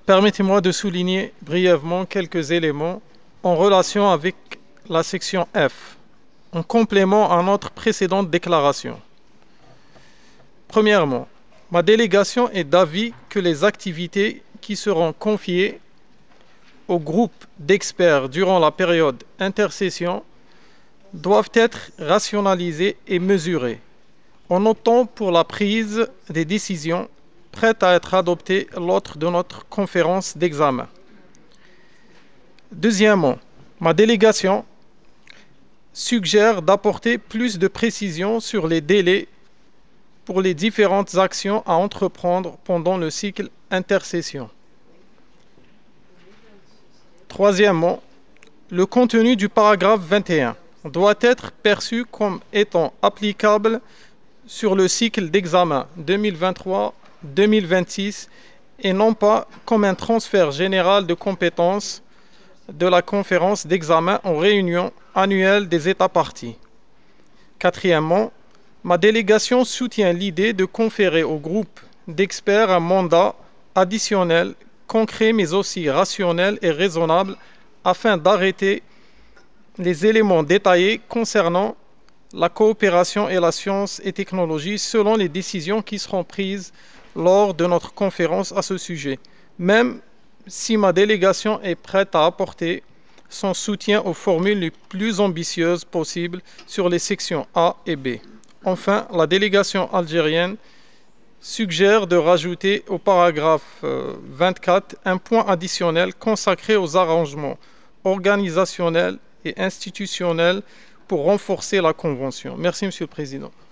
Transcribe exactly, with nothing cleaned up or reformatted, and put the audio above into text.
Permettez-moi de souligner brièvement quelques éléments en relation avec la section F, en complément à notre précédente déclaration. Premièrement, ma délégation est d'avis que les activités qui seront confiées au groupe d'experts durant la période intersession doivent être rationalisées et mesurées, en optant pour la prise des décisions prêtes à être adoptées lors de notre conférence d'examen. Deuxièmement, ma délégation suggère d'apporter plus de précisions sur les délais pour les différentes actions à entreprendre pendant le cycle intersession. Troisièmement, le contenu du paragraphe vingt et un doit être perçu comme étant applicable sur le cycle d'examen deux mille vingt-trois deux mille vingt-six et non pas comme un transfert général de compétences de la conférence d'examen en réunion annuelle des États parties. Quatrièmement, ma délégation soutient l'idée de conférer au groupe d'experts un mandat additionnel, concret mais aussi rationnel et raisonnable afin d'arrêter les éléments détaillés concernant la coopération et la science et technologie selon les décisions qui seront prises lors de notre conférence à ce sujet, même si ma délégation est prête à apporter son soutien aux formules les plus ambitieuses possibles sur les sections A et B. Enfin, la délégation algérienne suggère de rajouter au paragraphe vingt-quatre un point additionnel consacré aux arrangements organisationnels et institutionnels pour renforcer la Convention. Merci, Monsieur le Président.